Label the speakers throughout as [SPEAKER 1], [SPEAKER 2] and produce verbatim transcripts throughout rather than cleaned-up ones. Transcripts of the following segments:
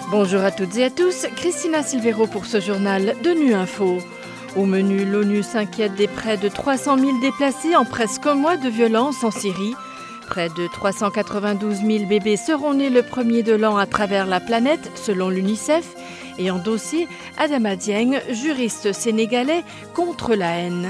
[SPEAKER 1] Bonjour à toutes et à tous, Christina Silvero pour ce journal de Nu Info. Au menu, l'ONU s'inquiète des près de trois cent mille déplacés en presque un mois de violence en Syrie. Près de trois cent quatre-vingt-douze mille bébés seront nés le premier de l'an à travers la planète, selon l'UNICEF. Et en dossier, Adama Dieng, juriste sénégalais contre la haine.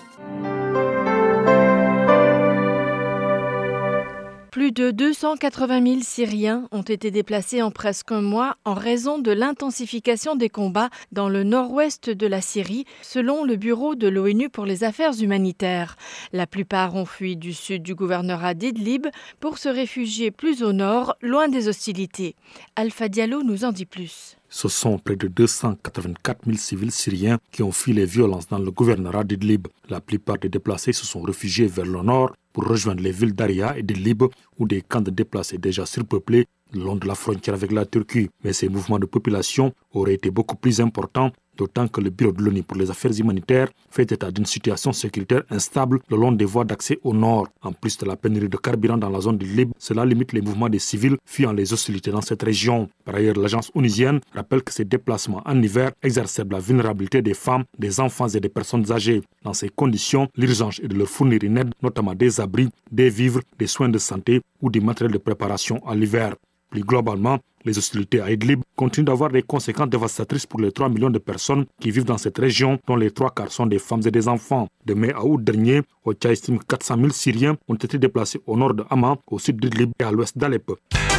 [SPEAKER 1] Plus de deux cent quatre-vingt mille Syriens ont été déplacés en presque un mois en raison de l'intensification des combats dans le nord-ouest de la Syrie, selon le bureau de l'ONU pour les affaires humanitaires. La plupart ont fui du sud du gouvernorat d'Idlib pour se réfugier plus au nord, loin des hostilités. Alpha Diallo nous en dit plus.
[SPEAKER 2] Ce sont près de deux cent quatre-vingt-quatre mille civils syriens qui ont fui les violences dans le gouvernorat d'Idlib. La plupart des déplacés se sont réfugiés vers le nord pour rejoindre les villes d'Aria et d'Idlib où des camps de déplacés déjà surpeuplés le long de la frontière avec la Turquie. Mais ces mouvements de population auraient été beaucoup plus importants, d'autant que le Bureau de l'ONU pour les affaires humanitaires fait état d'une situation sécuritaire instable le long des voies d'accès au nord. En plus de la pénurie de carburant dans la zone d'Idlib, cela limite les mouvements des civils fuyant les hostilités dans cette région. Par ailleurs, l'agence onusienne rappelle que ces déplacements en hiver exacerbent la vulnérabilité des femmes, des enfants et des personnes âgées. Dans ces conditions, l'urgence est de leur fournir une aide, notamment des abris, des vivres, des soins de santé ou du matériel de préparation à l'hiver. Plus globalement, les hostilités à Idlib continuent d'avoir des conséquences dévastatrices pour les trois millions de personnes qui vivent dans cette région, dont les trois quarts sont des femmes et des enfants. De mai à août dernier, O C H A estime que quatre cent mille Syriens ont été déplacés au nord de Hama, au sud d'Idlib et à l'ouest d'Alep.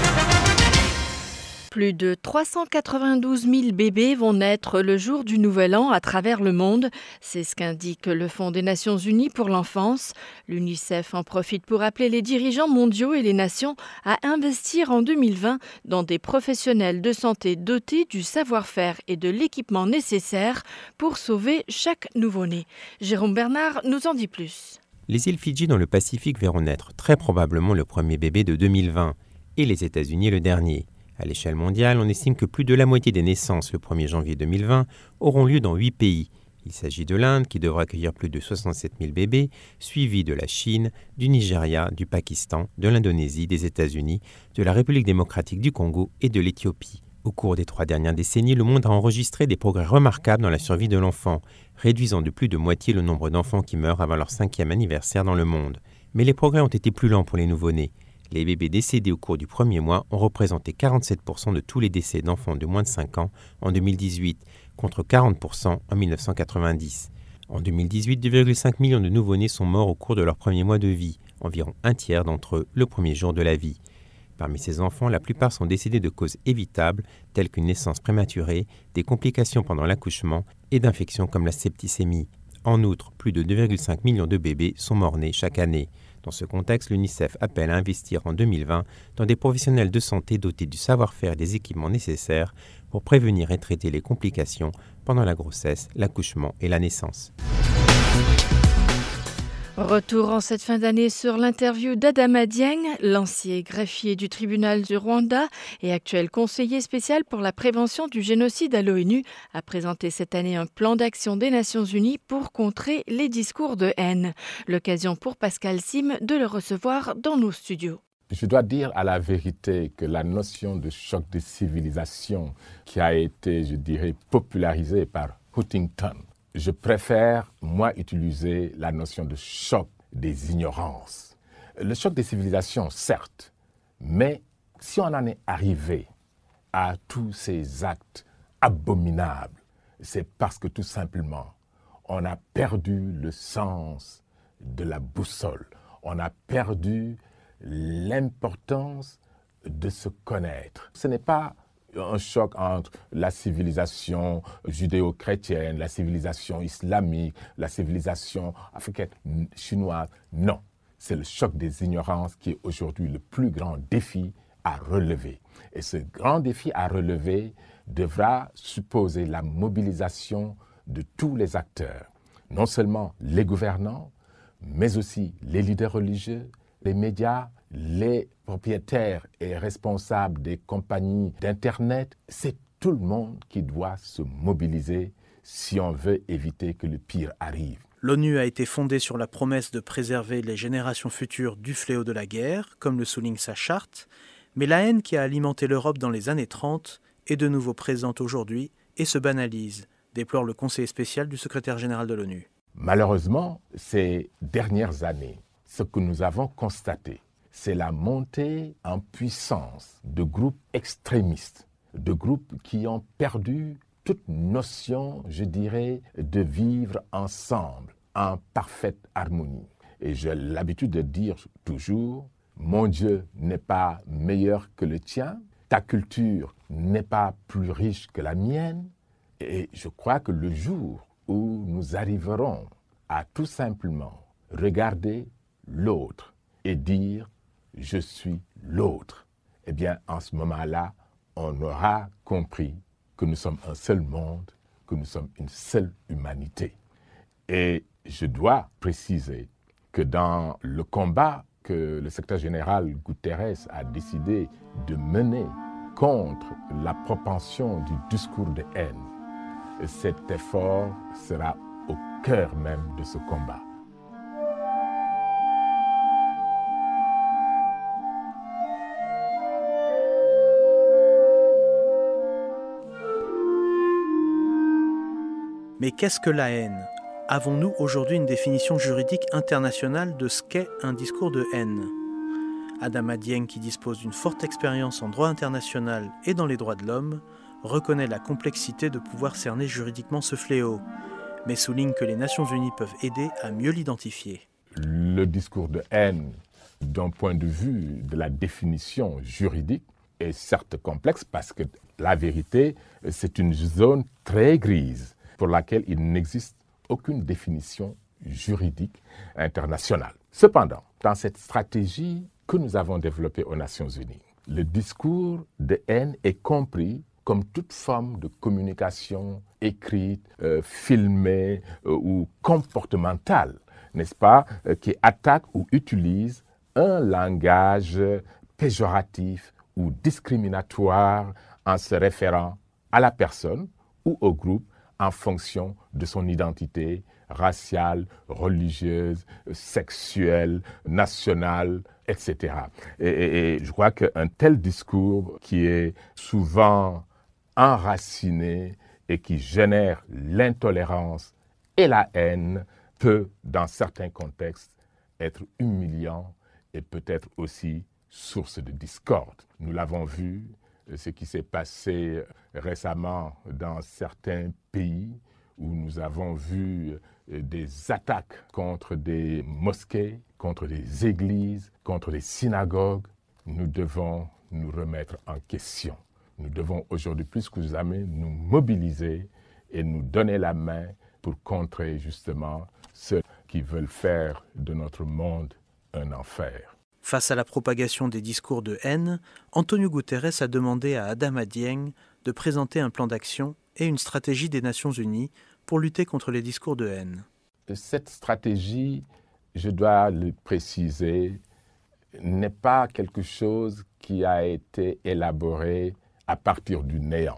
[SPEAKER 1] Plus de trois cent quatre-vingt-douze mille bébés vont naître le jour du Nouvel An à travers le monde. C'est ce qu'indique le Fonds des Nations Unies pour l'enfance. L'UNICEF en profite pour appeler les dirigeants mondiaux et les nations à investir en deux mille vingt dans des professionnels de santé dotés du savoir-faire et de l'équipement nécessaire pour sauver chaque nouveau-né. Jérôme Bernard nous en dit plus.
[SPEAKER 3] Les îles Fidji dans le Pacifique verront naître très probablement le premier bébé de deux mille vingt et les États-Unis le dernier. À l'échelle mondiale, on estime que plus de la moitié des naissances le premier janvier deux mille vingt auront lieu dans huit pays. Il s'agit de l'Inde qui devra accueillir plus de soixante-sept mille bébés, suivi de la Chine, du Nigeria, du Pakistan, de l'Indonésie, des États-Unis, de la République démocratique du Congo et de l'Éthiopie. Au cours des trois dernières décennies, le monde a enregistré des progrès remarquables dans la survie de l'enfant, réduisant de plus de moitié le nombre d'enfants qui meurent avant leur cinquième anniversaire dans le monde. Mais les progrès ont été plus lents pour les nouveau-nés. Les bébés décédés au cours du premier mois ont représenté quarante-sept pour cent de tous les décès d'enfants de moins de cinq ans en deux mille dix-huit, contre quarante pour cent en mille neuf cent quatre-vingt-dix. En deux mille dix-huit, deux virgule cinq millions de nouveau-nés sont morts au cours de leur premier mois de vie, environ un tiers d'entre eux le premier jour de la vie. Parmi ces enfants, la plupart sont décédés de causes évitables, telles qu'une naissance prématurée, des complications pendant l'accouchement et d'infections comme la septicémie. En outre, plus de deux virgule cinq millions de bébés sont morts-nés chaque année. Dans ce contexte, l'UNICEF appelle à investir en deux mille vingt dans des professionnels de santé dotés du savoir-faire et des équipements nécessaires pour prévenir et traiter les complications pendant la grossesse, l'accouchement et la naissance.
[SPEAKER 1] Retour en cette fin d'année sur l'interview d'Adama Dieng, l'ancien greffier du tribunal du Rwanda et actuel conseiller spécial pour la prévention du génocide à l'ONU, a présenté cette année un plan d'action des Nations Unies pour contrer les discours de haine. L'occasion pour Pascal Sim de le recevoir dans nos studios.
[SPEAKER 4] Je dois dire à la vérité que la notion de choc de civilisation qui a été, je dirais, popularisée par Huntington, je préfère, moi, utiliser la notion de choc des ignorances. Le choc des civilisations, certes, mais si on en est arrivé à tous ces actes abominables, c'est parce que tout simplement, on a perdu le sens de la boussole. On a perdu l'importance de se connaître. Ce n'est pas un choc entre la civilisation judéo-chrétienne, la civilisation islamique, la civilisation africaine, chinoise. Non, c'est le choc des ignorances qui est aujourd'hui le plus grand défi à relever. Et ce grand défi à relever devra supposer la mobilisation de tous les acteurs, non seulement les gouvernants, mais aussi les leaders religieux, les médias, les propriétaires et responsables des compagnies d'Internet. C'est tout le monde qui doit se mobiliser si on veut éviter que le pire arrive.
[SPEAKER 5] L'ONU a été fondée sur la promesse de préserver les générations futures du fléau de la guerre, comme le souligne sa charte, mais la haine qui a alimenté l'Europe dans les années trente est de nouveau présente aujourd'hui et se banalise, déplore le conseiller spécial du secrétaire général de l'ONU.
[SPEAKER 4] Malheureusement, ces dernières années, ce que nous avons constaté, c'est la montée en puissance de groupes extrémistes, de groupes qui ont perdu toute notion, je dirais, de vivre ensemble, en parfaite harmonie. Et j'ai l'habitude de dire toujours, mon Dieu n'est pas meilleur que le tien, ta culture n'est pas plus riche que la mienne. Et je crois que le jour où nous arriverons à tout simplement regarder l'autre et dire « je suis l'autre », eh bien, en ce moment-là, on aura compris que nous sommes un seul monde, que nous sommes une seule humanité. Et je dois préciser que dans le combat que le secrétaire général Guterres a décidé de mener contre la propension du discours de haine, cet effort sera au cœur même de ce combat.
[SPEAKER 5] Mais qu'est-ce que la haine ? Avons-nous aujourd'hui une définition juridique internationale de ce qu'est un discours de haine ? Adama Dieng, qui dispose d'une forte expérience en droit international et dans les droits de l'homme, reconnaît la complexité de pouvoir cerner juridiquement ce fléau, mais souligne que les Nations Unies peuvent aider à mieux l'identifier.
[SPEAKER 4] Le discours de haine, d'un point de vue de la définition juridique, est certes complexe parce que la vérité, c'est une zone très grise pour laquelle il n'existe aucune définition juridique internationale. Cependant, dans cette stratégie que nous avons développée aux Nations Unies, le discours de haine est compris comme toute forme de communication écrite, euh, filmée euh, ou comportementale, n'est-ce pas, euh, qui attaque ou utilise un langage péjoratif ou discriminatoire en se référant à la personne ou au groupe en fonction de son identité raciale, religieuse, sexuelle, nationale, et cetera. Et, et, et je crois qu'un tel discours qui est souvent enraciné et qui génère l'intolérance et la haine peut, dans certains contextes, être humiliant et peut-être aussi source de discorde. Nous l'avons vu, ce qui s'est passé récemment dans certains pays où nous avons vu des attaques contre des mosquées, contre des églises, contre des synagogues. Nous devons nous remettre en question. Nous devons aujourd'hui plus que jamais nous mobiliser et nous donner la main pour contrer justement ceux qui veulent faire de notre monde un enfer.
[SPEAKER 5] Face à la propagation des discours de haine, Antonio Guterres a demandé à Adama Dieng de présenter un plan d'action et une stratégie des Nations Unies pour lutter contre les discours de haine.
[SPEAKER 4] Cette stratégie, je dois le préciser, n'est pas quelque chose qui a été élaboré à partir du néant.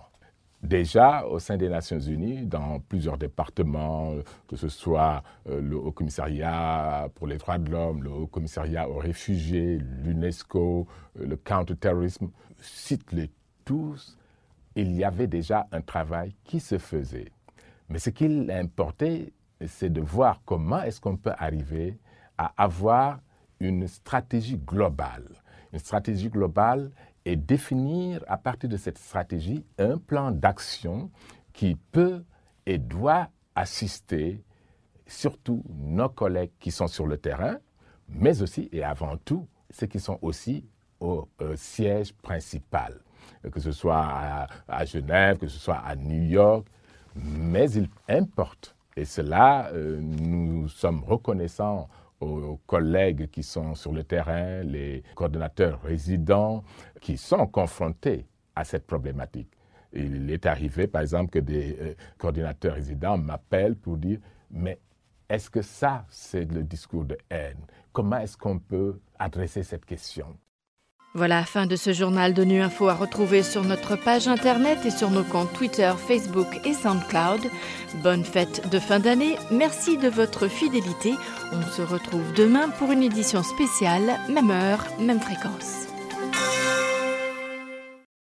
[SPEAKER 4] Déjà, au sein des Nations Unies, dans plusieurs départements, que ce soit le Haut-Commissariat pour les droits de l'homme, le Haut-Commissariat aux réfugiés, l'UNESCO, le counter-terrorisme, cite-les tous, il y avait déjà un travail qui se faisait. Mais ce qu'il importait, c'est de voir comment est-ce qu'on peut arriver à avoir une stratégie globale. Une stratégie globale et définir à partir de cette stratégie un plan d'action qui peut et doit assister surtout nos collègues qui sont sur le terrain, mais aussi et avant tout ceux qui sont aussi au euh, siège principal, que ce soit à, à Genève, que ce soit à New York, mais il importe, et cela euh, nous sommes reconnaissants aux collègues qui sont sur le terrain, les coordonnateurs résidents qui sont confrontés à cette problématique. Il est arrivé, par exemple, que des euh, coordinateurs résidents m'appellent pour dire « mais est-ce que ça, c'est le discours de haine? Comment est-ce qu'on peut adresser cette question ?»
[SPEAKER 1] Voilà, fin de ce journal d'ONU Info à retrouver sur notre page internet et sur nos comptes Twitter, Facebook et SoundCloud. Bonne fête de fin d'année, merci de votre fidélité. On se retrouve demain pour une édition spéciale, même heure, même fréquence.